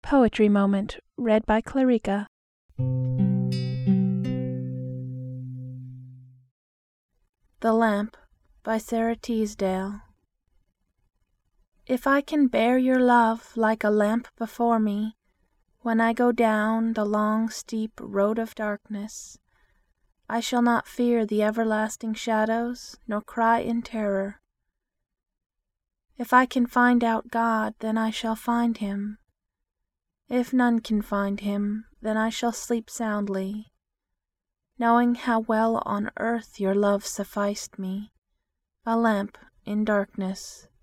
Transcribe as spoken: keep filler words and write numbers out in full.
Poetry Moment. Read by Clarica. The Lamp by Sara Teasdale. If I can bear your love like a lamp before me, when I go down the long steep road of darkness, I shall not fear the everlasting shadows, nor cry in terror. If I can find out God, then I shall find him. If none can find him, then I shall sleep soundly, knowing how well on earth your love sufficed me, a lamp in darkness.